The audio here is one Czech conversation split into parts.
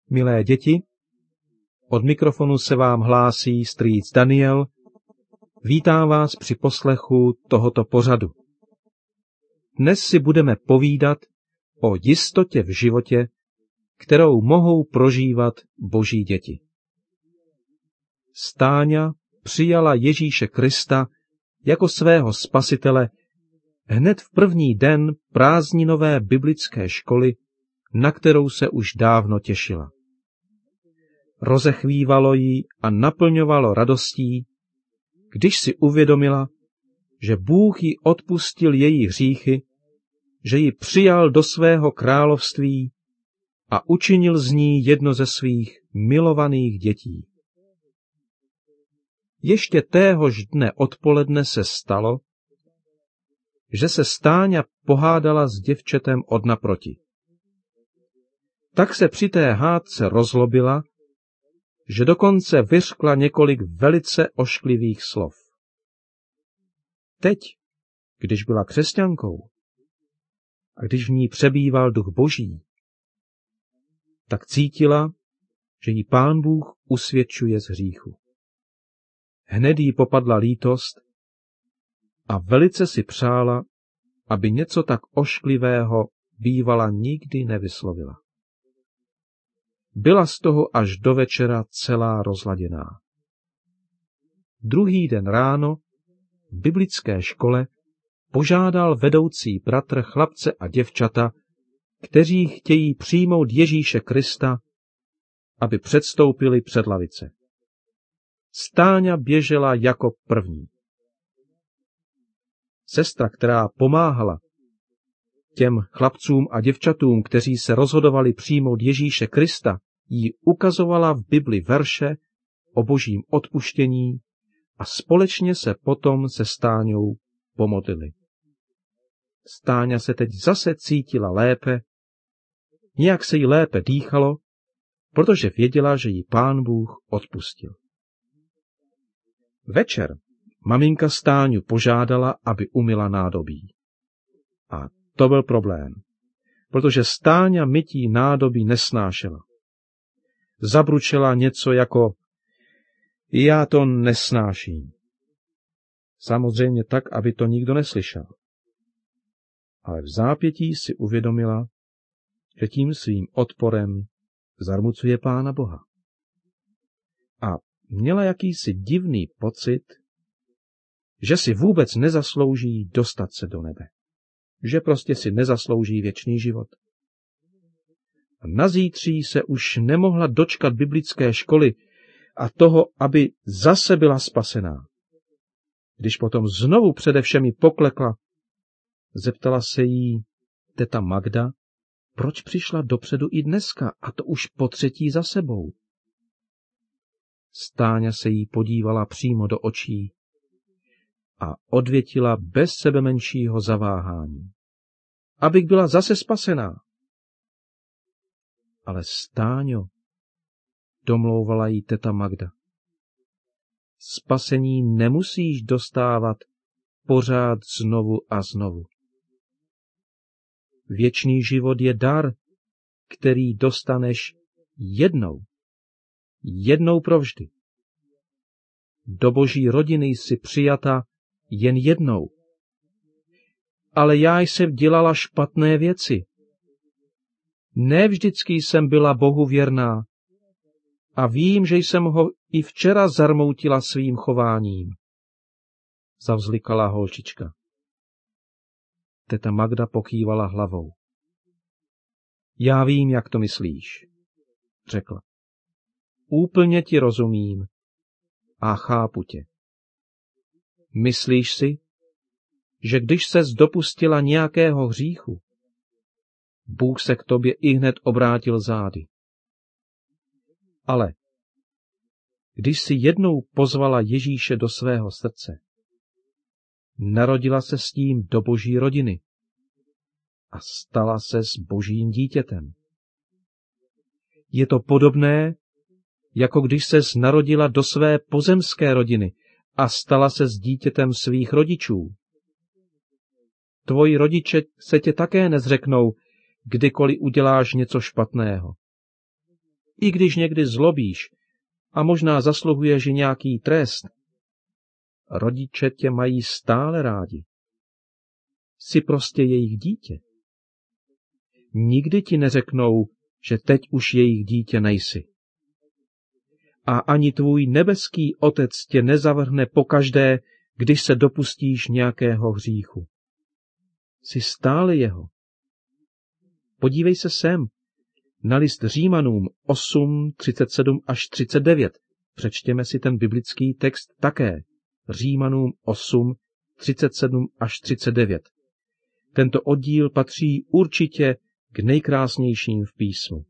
Milé děti, od mikrofonu se vám hlásí strýc Daniel. Vítám vás při poslechu tohoto pořadu. Dnes si budeme povídat o jistotě v životě, kterou mohou prožívat Boží děti. Stáňa přijala Ježíše Krista jako svého spasitele hned v první den prázdninové biblické školy, na kterou se už dávno těšila. Rozechvívalo ji a naplňovalo radostí, když si uvědomila, že Bůh jí odpustil její hříchy, že ji přijal do svého království a učinil z ní jedno ze svých milovaných dětí. Ještě téhož dne odpoledne se stalo, že se Stáňa pohádala s děvčetem od naproti. Tak se při té hádce rozlobila, že dokonce vyřkla několik velice ošklivých slov. Teď, když byla křesťankou a když v ní přebýval Duch Boží, tak cítila, že jí Pán Bůh usvědčuje z hříchu. Hned jí popadla lítost a velice si přála, aby něco tak ošklivého bývala nikdy nevyslovila. Byla z toho až do večera celá rozladěná. Druhý den ráno v biblické škole požádal vedoucí bratr chlapce a děvčata, kteří chtějí přijmout Ježíše Krista, aby předstoupili před lavice. Stáňa běžela jako první. Sestra, která pomáhala těm chlapcům a děvčatům, kteří se rozhodovali přijmout Ježíše Krista, jí ukazovala v Bibli verše o Božím odpuštění a společně se potom se Stáňou pomodlili. Stáňa se teď zase cítila lépe, nějak se jí lépe dýchalo, protože věděla, že jí Pán Bůh odpustil. Večer maminka Stáňu požádala, aby umyla nádobí. A to byl problém, protože Stáňa mytí nádobí nesnášela. Zabručela něco jako já to nesnáším. Samozřejmě tak, aby to nikdo neslyšel. Ale v zápětí si uvědomila, že tím svým odporem zarmucuje Pána Boha. A měla jakýsi divný pocit, že si vůbec nezaslouží dostat se do nebe. Že prostě si nezaslouží věčný život. A nazítří se už nemohla dočkat biblické školy a toho, aby zase byla spasená. Když potom znovu přede všemi poklekla, zeptala se jí teta Magda, proč přišla dopředu i dneska, a to už po třetí za sebou. Stáňa se jí podívala přímo do očí a odvětila bez sebemenšího zaváhání. Abych byla zase spasená. Ale Stáňo, domlouvala jí teta Magda, spasení nemusíš dostávat pořád znovu a znovu. Věčný život je dar, který dostaneš jednou provždy. Do Boží rodiny jsi přijata jen jednou. Ale já jsem dělala špatné věci. Ne vždycky jsem byla Bohu věrná a vím, že jsem ho i včera zarmoutila svým chováním. Zavzlikala holčička. Teta Magda pokývala hlavou. Já vím, jak to myslíš, řekla. Úplně ti rozumím a chápu tě. Myslíš si, že když ses dopustila nějakého hříchu, Bůh se k tobě ihned obrátil zády. Ale když si jednou pozvala Ježíše do svého srdce, narodila se s tím do Boží rodiny a stala se s Božím dítětem. Je to podobné, jako když ses narodila do své pozemské rodiny a stala se s dítětem svých rodičů. Tvoji rodiče se tě také nezřeknou, kdykoliv uděláš něco špatného. i když někdy zlobíš a možná zasluhuješ nějaký trest, rodiče tě mají stále rádi. Jsi prostě jejich dítě. Nikdy ti neřeknou, že teď už jejich dítě nejsi. A ani tvůj nebeský otec tě nezavrhne pokaždé, když se dopustíš nějakého hříchu. Jsi stále jeho. Podívej se sem, na list Římanům 8, 37 až 39. Přečtěme si ten biblický text také. Římanům 8, 37 až 39. Tento oddíl patří určitě k nejkrásnějším v písmu.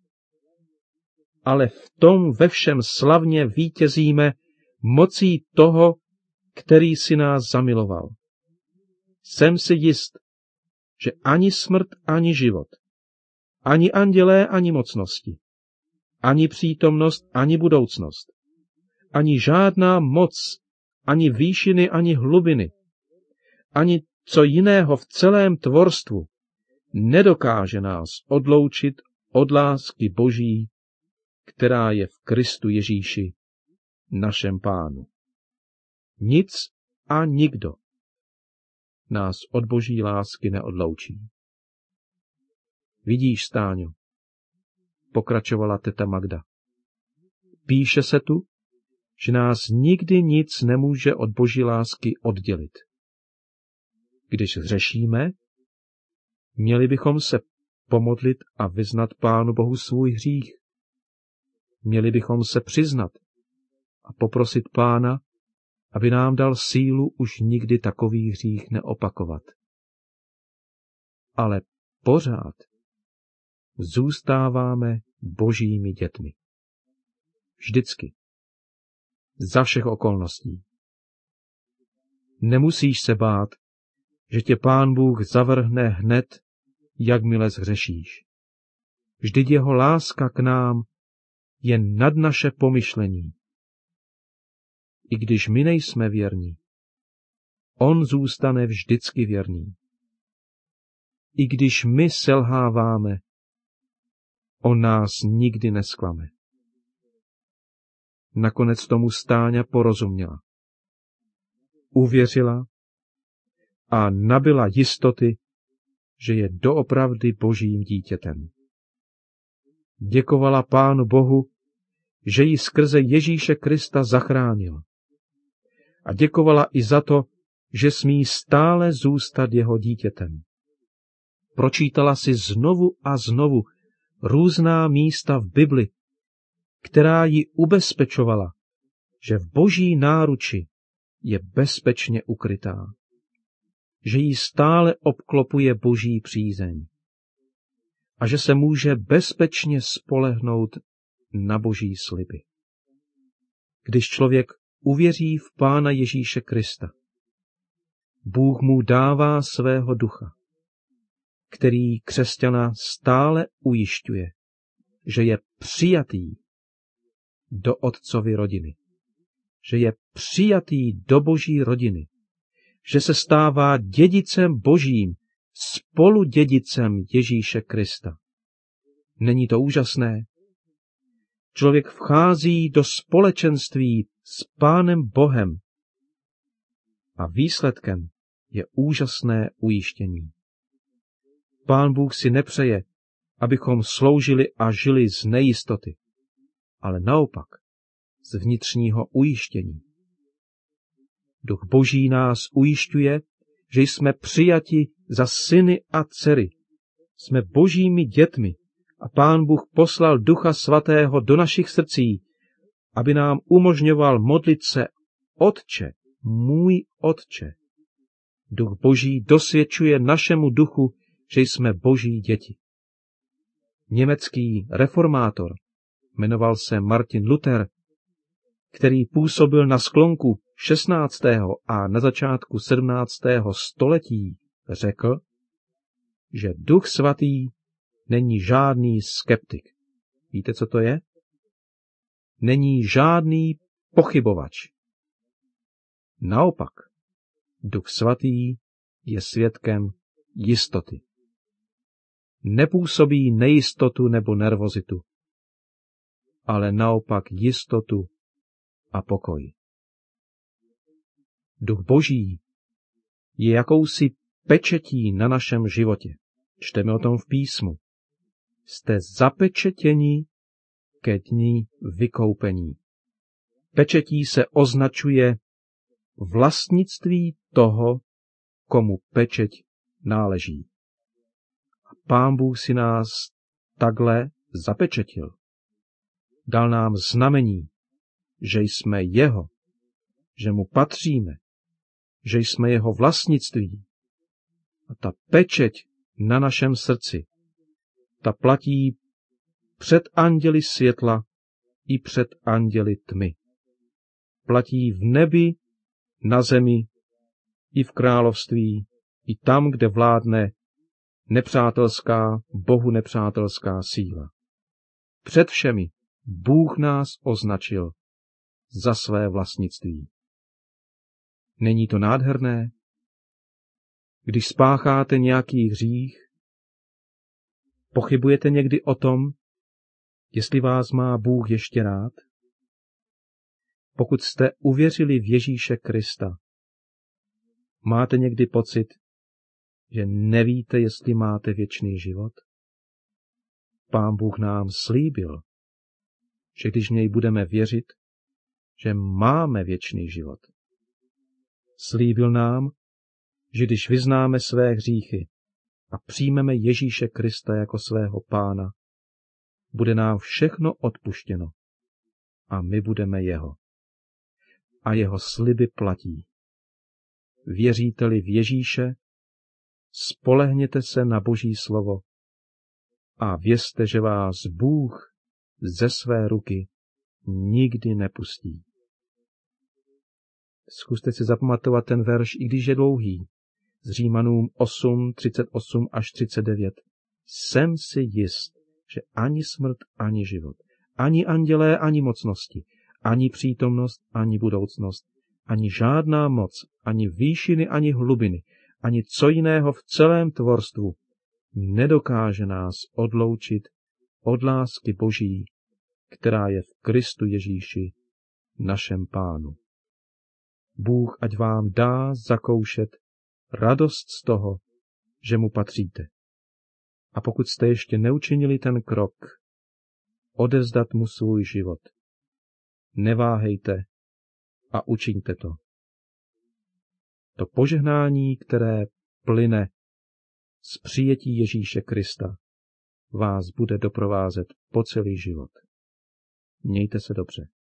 Ale v tom ve všem slavně vítězíme mocí toho, který si nás zamiloval. Jsem si jist, že ani smrt, ani život, ani andělé, ani mocnosti, ani přítomnost, ani budoucnost, ani žádná moc, ani výšiny, ani hlubiny, ani co jiného v celém tvorstvu nedokáže nás odloučit od lásky Boží, která je v Kristu Ježíši, našem Pánu. Nic a nikdo nás od Boží lásky neodloučí. Vidíš, Stáňo, pokračovala teta Magda. Píše se tu, že nás nikdy nic nemůže od Boží lásky oddělit. Když hřešíme, měli bychom se pomodlit a vyznat Pánu Bohu svůj hřích. Měli bychom se přiznat a poprosit Pána, aby nám dal sílu už nikdy takový hřích neopakovat. Ale pořád zůstáváme Božími dětmi. Vždycky. Za všech okolností. Nemusíš se bát, že tě Pán Bůh zavrhne hned, jakmile zhřešíš. Vždyť jeho láska k nám je nad naše pomyšlení. I když my nejsme věrní, on zůstane vždycky věrný. I když my selháváme, on nás nikdy nesklame. Nakonec tomu Stáňa porozuměla. Uvěřila a nabyla jistoty, že je doopravdy Božím dítětem. Děkovala Pánu Bohu, že ji skrze Ježíše Krista zachránil. A děkovala i za to, že smí stále zůstat jeho dítětem. Pročítala si znovu a znovu různá místa v Bibli, která ji ubezpečovala, že v Boží náruči je bezpečně ukrytá, že ji stále obklopuje Boží přízeň a že se může bezpečně spolehnout na Boží sliby. Když člověk uvěří v Pána Ježíše Krista, Bůh mu dává svého ducha, který křesťana stále ujišťuje, že je přijatý do otcovy rodiny, že je přijatý do Boží rodiny, že se stává dědicem Božím, spoludědicem Ježíše Krista. Není to úžasné? Člověk vchází do společenství s Pánem Bohem a výsledkem je úžasné ujištění. Pán Bůh si nepřeje, abychom sloužili a žili z nejistoty, ale naopak z vnitřního ujištění. Duch Boží nás ujišťuje, že jsme přijati za syny a dcery. Jsme Božími dětmi a Pán Bůh poslal Ducha Svatého do našich srdcí, aby nám umožňoval modlit se: Otče, můj Otče. Duch Boží dosvědčuje našemu duchu, že jsme Boží děti. Německý reformátor, jmenoval se Martin Luther, který působil na sklonku 16. a na začátku 17. století, řekl, že Duch Svatý není žádný skeptik. Víte, co to je? Není žádný pochybovač. Naopak, Duch Svatý je svědkem jistoty. Nepůsobí nejistotu nebo nervozitu. ale naopak jistotu a pokoj. Duch Boží je jakousi pečetí na našem životě. Čteme o tom v písmu. Jste zapečetěni ke dni vykoupení. Pečetí se označuje vlastnictví toho, komu pečeť náleží. A Pán Bůh si nás takhle zapečetil. Dal nám znamení, že jsme jeho, že mu patříme, že jsme jeho vlastnictví. A ta pečeť na našem srdci, ta platí před anděli světla i před anděli tmy. Platí v nebi, na zemi, i v království, i tam, kde vládne nepřátelská, Bohu nepřátelská síla. Před všemi Bůh nás označil za své vlastnictví. Není to nádherné? Když spácháte nějaký hřích, pochybujete někdy o tom, jestli vás má Bůh ještě rád? Pokud jste uvěřili v Ježíše Krista, máte někdy pocit, že nevíte, jestli máte věčný život? Pán Bůh nám slíbil, že když v něj budeme věřit, že máme věčný život. Slíbil nám, že když vyznáme své hříchy a přijmeme Ježíše Krista jako svého Pána, bude nám všechno odpuštěno a my budeme jeho. A jeho sliby platí. Věříte-li v Ježíše, spolehněte se na Boží slovo a vězte, že vás Bůh ze své ruky nikdy nepustí. Zkuste si zapamatovat ten verš, i když je dlouhý, z Římanům 8, 38 až 39. Jsem si jist, že ani smrt, ani život, ani andělé, ani mocnosti, ani přítomnost, ani budoucnost, ani žádná moc, ani výšiny, ani hlubiny, ani co jiného v celém tvorstvu nedokáže nás odloučit od lásky Boží, která je v Kristu Ježíši, našem Pánu. Bůh ať vám dá zakoušet radost z toho, že mu patříte. A pokud jste ještě neučinili ten krok, odevzdat mu svůj život, neváhejte a učiňte to. To požehnání, které plyne z přijetí Ježíše Krista, vás bude doprovázet po celý život. Mějte se dobře.